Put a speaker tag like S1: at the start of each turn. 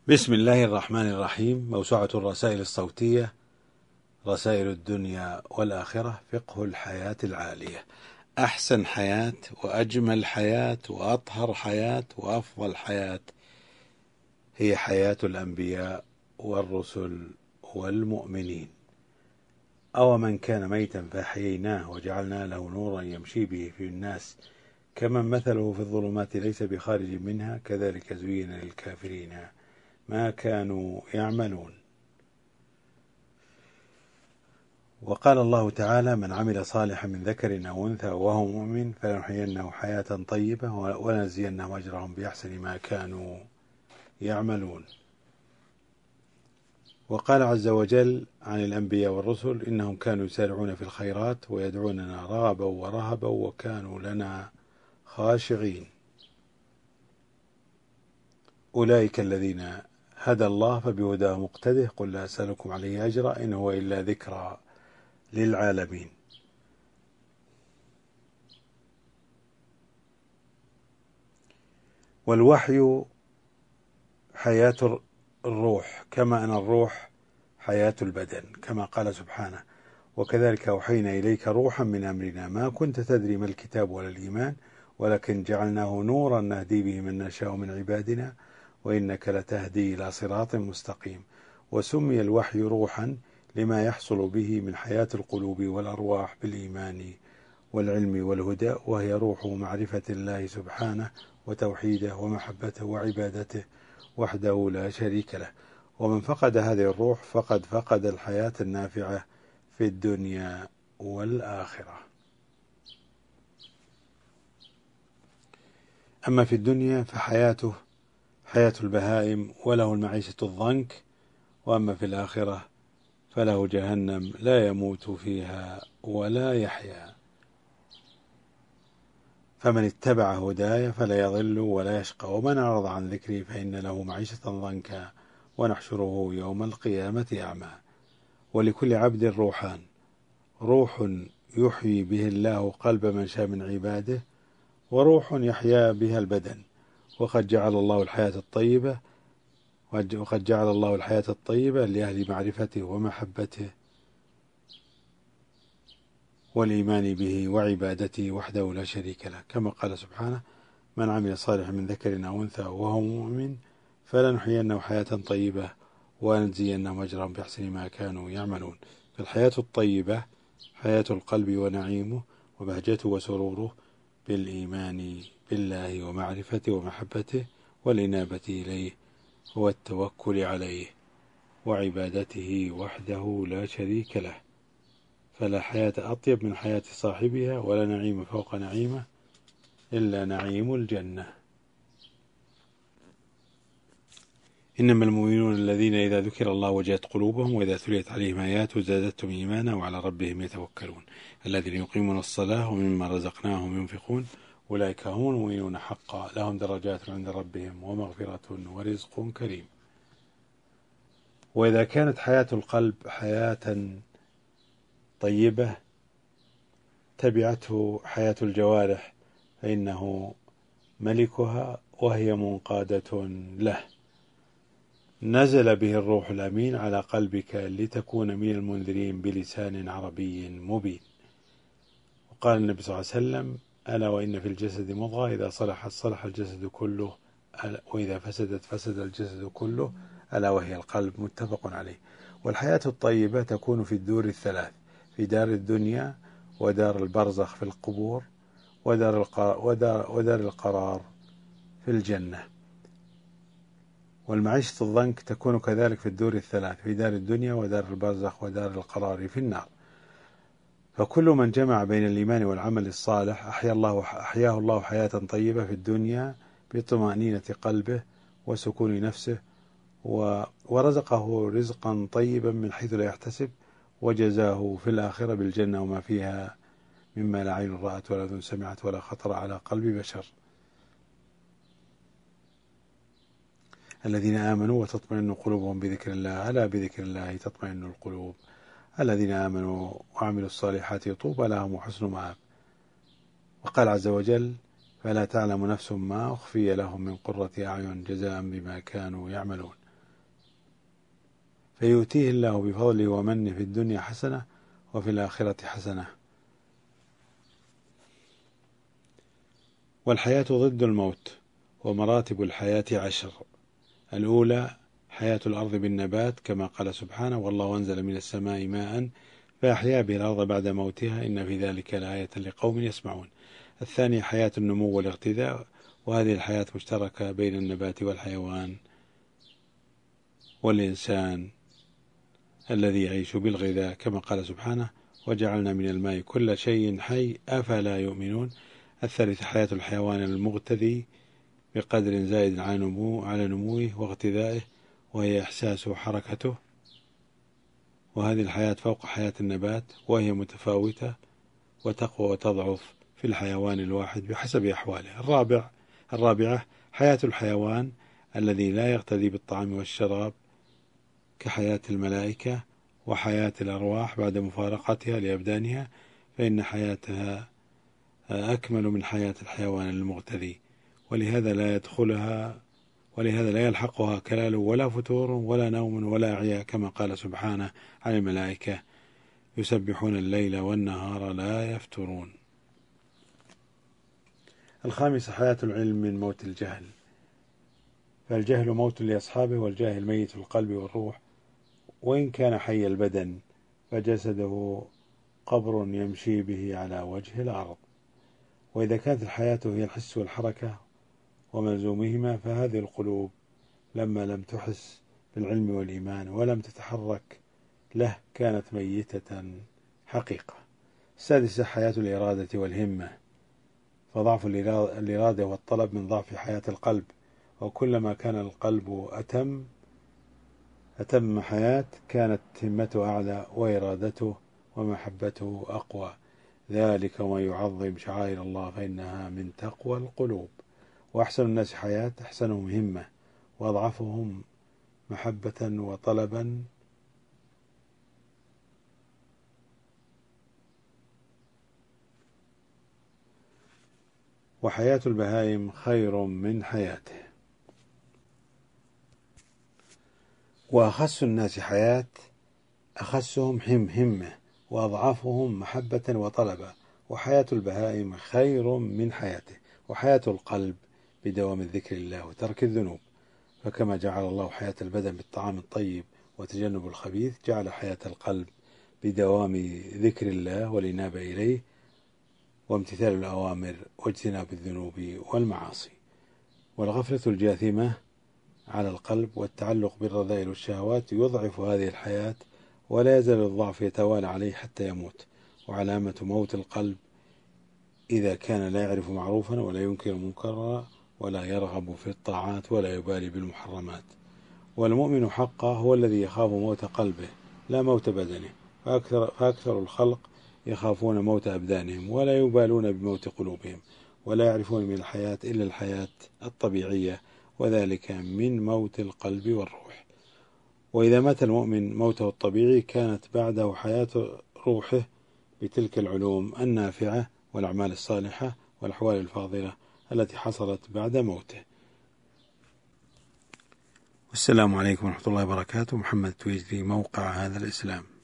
S1: بسم الله الرحمن الرحيم. موسوعة الرسائل الصوتية، رسائل الدنيا والآخرة، فقه الحياة العالية. أحسن حياة وأجمل حياة وأطهر حياة وأفضل حياة هي حياة الأنبياء والرسل والمؤمنين. أو من كان ميتا فأحييناه وجعلنا له نورا يمشي به في الناس كمن مثله في الظلمات ليس بخارج منها كذلك زين للكافرين ما كانوا يعملون. وقال الله تعالى: من عمل صالحا من ذكر أو أنثى وهو مؤمن فلنحيينه حياة طيبة ولنجزينهم أجرهم بأحسن ما كانوا يعملون. وقال عز وجل عن الأنبياء والرسل: إنهم كانوا يسارعون في الخيرات ويدعوننا رغبا ورهبا وكانوا لنا خاشعين. أولئك الذين هدى الله فبهداه مقتده قل لا أسألكم عليه أجرا إن هو إلا ذكرى للعالمين. والوحي حياة الروح كما أن الروح حياة البدن، كما قال سبحانه: وكذلك أوحينا إليك روحا من أمرنا ما كنت تدري ما الكتاب ولا الإيمان ولكن جعلناه نورا نهدي به من نشاء من عبادنا وإنك لتهدي إلى صراط مستقيم. وسمي الوحي روحا لما يحصل به من حياة القلوب والأرواح بالإيمان والعلم والهدى، وهي روح معرفة الله سبحانه وتوحيده ومحبته وعبادته وحده لا شريك له. ومن فقد هذه الروح فقد الحياة النافعة في الدنيا والآخرة. أما في الدنيا فحياته حياة البهائم وله المعيشة الضنك، وأما في الآخرة فله جهنم لا يموت فيها ولا يحيا. فمن اتبع هداي فلا يضل ولا يشقى ومن أعرض عن ذكري فإن له معيشة ضنكا ونحشره يوم القيامة أعمى. ولكل عبد روحان: روح يحيي به الله قلب من شاء من عباده، وروح يحيا بها البدن. وقد جعل الله الحياة الطيبة لأهل معرفته ومحبته والإيمان به وعبادته وحده لا شريك له، كما قال سبحانه: من عمل صالحا من ذكر أو أنثى وهو مؤمن فلنحيينه حياة طيبة ونجزينهم أجرهم بأحسن ما كانوا يعملون. فالحياة الطيبة حياة القلب ونعيمه وبهجته وسروره بالإيمان بالله ومعرفته ومحبته والإنابة إليه والتوكل عليه وعبادته وحده لا شريك له. فلا حياة أطيب من حياة صاحبها ولا نعيم فوق نعيمه إلا نعيم الجنة. إنما المؤمنون الذين إذا ذكر الله وجلت قلوبهم وإذا تليت عليهم آياته زادتهم إيمانا وعلى ربهم يتوكلون الذين يقيمون الصلاة ومما رزقناهم ينفقون أولئك هم المؤمنون حقا لهم درجات عند ربهم ومغفرة ورزق كريم. وإذا كانت حياة القلب حياة طيبة تبعته حياة الجوارح فإنه ملكها وهي منقادة له. نزل به الروح الأمين على قلبك لتكون من المنذرين بلسان عربي مبين. وقال النبي صلى الله عليه وسلم: ألا وإن في الجسد مضغة إذا صلحت صلح الجسد كله وإذا فسدت فسد الجسد كله ألا وهي القلب. متفق عليه. والحياة الطيبة تكون في الدور الثلاث: في دار الدنيا ودار البرزخ في القبور ودار القرار في الجنة. والمعيشة الضنك تكون كذلك في الدور الثلاث: في دار الدنيا ودار البرزخ ودار القرار في النار. فكل من جمع بين الإيمان والعمل الصالح أحياه الله حياة طيبة في الدنيا بطمأنينة قلبه وسكون نفسه، ورزقه رزقا طيبا من حيث لا يحتسب، وجزاه في الآخرة بالجنة وما فيها مما لا عين رأت ولا أذن سمعت ولا خطر على قلب بشر. الذين آمنوا وتطمئن قلوبهم بذكر الله ألا بذكر الله تطمئن القلوب. الذين آمنوا وعملوا الصالحات طوبى لهم وحسن مآب. وقال عز وجل: فلا تعلم نفس ما أخفي لهم من قرة أعين جزاء بما كانوا يعملون. فيؤتيه الله بفضله ومنه في الدنيا حسنة وفي الآخرة حسنة. والحياة ضد الموت، ومراتب الحياة 10. الأولى حياة الأرض بالنبات كما قال سبحانه: والله أنزل من السماء ماء فأحيا به الأرض بعد موتها إن في ذلك لآية لقوم يسمعون. الثانية حياة النمو والاغتذاء، وهذه الحياة مشتركة بين النبات والحيوان والإنسان الذي يعيش بالغذاء كما قال سبحانه: وجعلنا من الماء كل شيء حي أفلا يؤمنون. الثالثة حياة الحيوان المغتذي بقدر زائد على نموه واغتذائه، وهي إحساسه وحركته، وهذه الحياة فوق حياة النبات، وهي متفاوتة وتقوى وتضعف في الحيوان الواحد بحسب أحواله. الرابعة حياة الحيوان الذي لا يغتذي بالطعام والشراب كحياة الملائكة وحياة الأرواح بعد مفارقتها لأبدانها، فإن حياتها أكمل من حياة الحيوان المغتذي، ولهذا لا يلحقها كلال ولا فتور ولا نوم ولا أعياء، كما قال سبحانه عن الملائكة: يسبحون الليل والنهار لا يفترون. الخامسة حياة العلم من موت الجهل، فالجهل موت لأصحابه، والجاهل ميت القلب والروح، وإن كان حي البدن فجسده قبر يمشي به على وجه الأرض. وإذا كانت الحياة هي الحس والحركة وملزومهما، فهذه القلوب لما لم تحس بالعلم والإيمان ولم تتحرك له كانت ميتة حقيقة. السادسة حياة الإرادة والهمة، فضعف الإرادة والطلب من ضعف حياة القلب، وكلما كان القلب أتم حياة كانت همته أعلى وإرادته ومحبته أقوى. ذلك ومن يعظم شعائر الله فإنها من تقوى القلوب. وأحسن الناس حياة أحسنهم همة، وأضعفهم محبة وطلبا. وحياة البهائم خير من حياته. وأخس الناس حياة أخسهم همة، وأضعفهم محبة وطلبا. وحياة البهائم خير من حياته. وحياة القلب بدوام الذكر الله وترك الذنوب، فكما جعل الله حياة البدن بالطعام الطيب وتجنب الخبيث، جعل حياة القلب بدوام ذكر الله والإنابة إليه وامتثال الأوامر واجتناب الذنوب والمعاصي. والغفلة الجاثمة على القلب والتعلق بالرذائل والشهوات يضعف هذه الحياة، ولا يزال الضعف يتوالى عليه حتى يموت. وعلامة موت القلب إذا كان لا يعرف معروفا ولا ينكر منكرا ولا يرغب في الطاعات ولا يبالي بالمحرمات. والمؤمن حقا هو الذي يخاف موت قلبه لا موت بدنه، فأكثر الخلق يخافون موت أبدانهم ولا يبالون بموت قلوبهم، ولا يعرفون من الحياة إلا الحياة الطبيعية، وذلك من موت القلب والروح. وإذا مات المؤمن موته الطبيعي كانت بعده حياة روحه بتلك العلوم النافعة والأعمال الصالحة والأحوال الفاضلة التي حصلت بعد موته. والسلام عليكم ورحمة الله وبركاته. محمد تويجري، موقع هذا الإسلام.